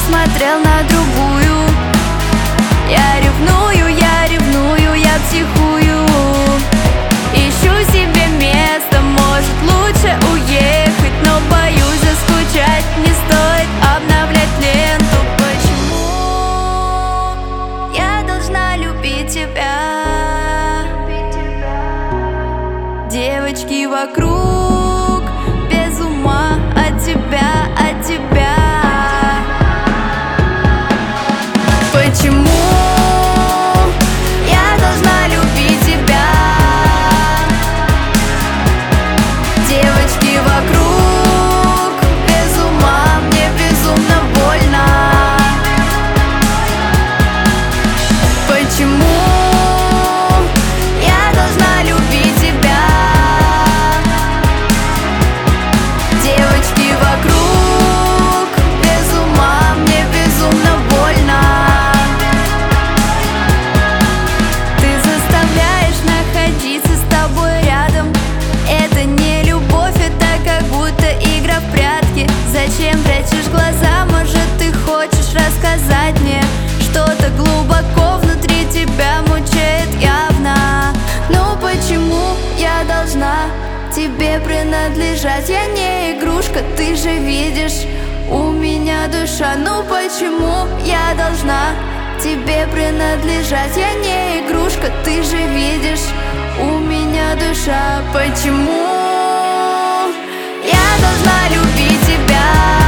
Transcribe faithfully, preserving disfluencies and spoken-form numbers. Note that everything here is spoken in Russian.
посмотрел на другую. Я ревную, я ревную, я психую. Ищу себе место, может лучше уехать, но боюсь заскучать, не стоит обновлять ленту. Почему я должна любить тебя? Девочки вокруг без ума от тебя, от тебя. Почему я должна любить тебя? Девочки вокруг без ума, мне безумно больно. Почему я должна любить тебя? Девочки вокруг без ума, мне безумно больно. Ты заставляешь находиться с тобой рядом. Это не любовь, это как будто игра в прятки. Зачем прячешь глаза? Может, ты хочешь рассказать мне? Что-то глубоко внутри тебя мучает явно. Ну почему я должна тебе принадлежать? Я не игрушка, ты же видишь, у меня душа. Ну почему я должна тебе принадлежать? Я не игрушка, ты же видишь, у меня душа. Почему я должна любить тебя?